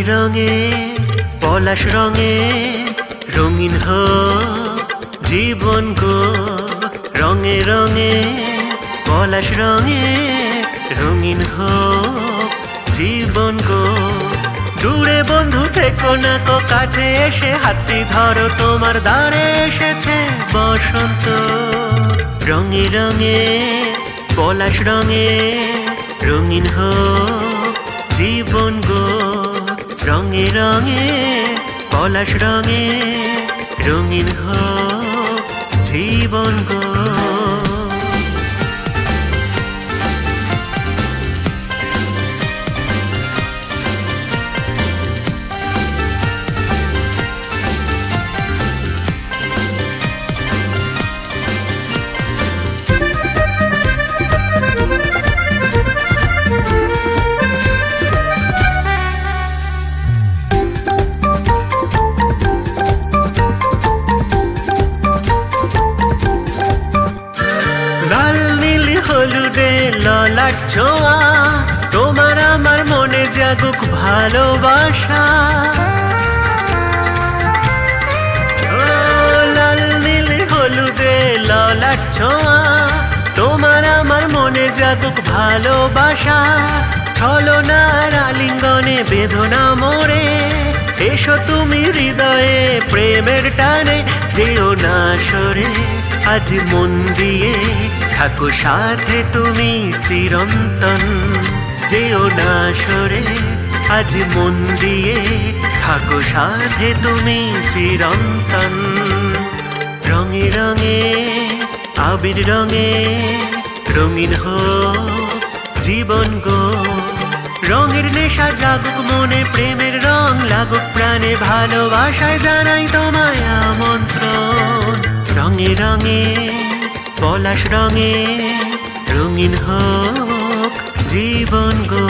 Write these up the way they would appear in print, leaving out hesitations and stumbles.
রঙে পলাশ রঙে রঙিন হোক জীবন গো। রঙে রঙে পলাশ রঙে রঙিন হোক জীবন গো। দূরে বন্ধু থেকো না কো, কাছে এসে হাতটি ধরো, তোমার দ্বারে এসেছে বসন্ত। রঙে রঙে পলাশ রঙে রঙিন হোক জীবন গো। রঙে রঙে পলাশ রঙে রঙিন হোক জীবন গো। হলুদে ললাট ছোঁয়া, তোমার আমার মনে জাগুক ভালোবাসা। লাল নীল হলুদে ললাট ছোঁয়া, তোমার আমার মনে জাগুক ভালোবাসা। ছলনার আলিঙ্গনে বেদনা মোরে, এসো তুমি হৃদয়ে প্রেমের টানে। যেও না সরে আজ মন দিয়ে, থাকো সাথে তুমি চিরন্তন। যেও না সরে আজ মন দিয়ে, থাকো সাথে তুমি চিরন্তন। রঙে রঙে আবির রঙে রঙিন হোক জীবন গো। রঙের নেশা জাগুক মনে, প্রেমের রং লাগুক প্রাণে, ভালোবাসায় জানাই তোমায় আমন্ত্রণ। রঙে রঙে পলাশ রঙে রঙিন হোক জীবন গো।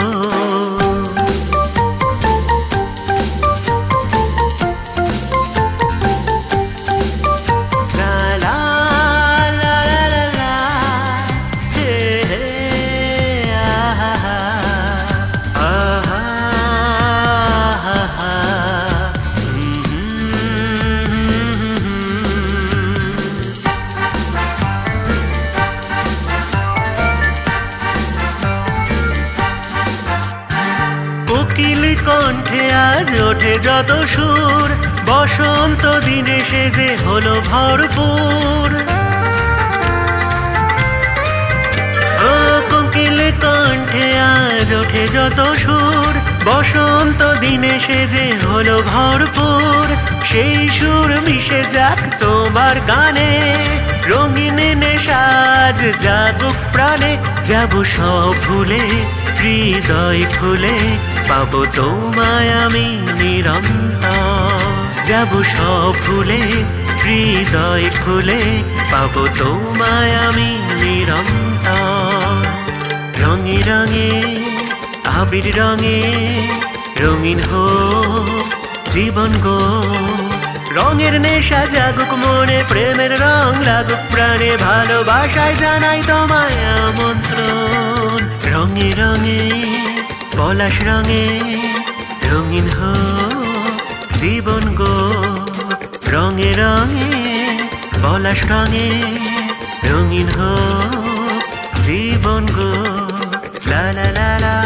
কোকিলি কণ্ঠে আজ ওঠে যত সুর, বসন্ত দিনে সেজে হলো ভরপুর। ও কোকিলি কণ্ঠে আজ ওঠে যত সুর, বসন্ত দিনে সেজে হলো ভরপুর। সেই সুর মিশে যাক তোমার গানে, রঙিন নেশাজ জাগুক প্রাণে। যাব সব ভুলে হৃদয় খুলে, পাবো তোমায় আমি নিরন্তর। যাব সব ভুলে হৃদয় খুলে, পাবো তোমায় আমি নিরন্তর। রঙে রঙে আবির রঙে রঙিন হোক জীবন গো। রঙের নেশা জাগুক মনে, প্রেমের রং লাগুক প্রাণে, ভালোবাসায় জানাই তোমায় আমন্ত্রণ। রঙে রঙে পলাশ রঙে রঙিন হোক জীবন গো। রঙে রঙে পলাশ রঙে রঙিন হোক জীবন গো। লা লা লা লা।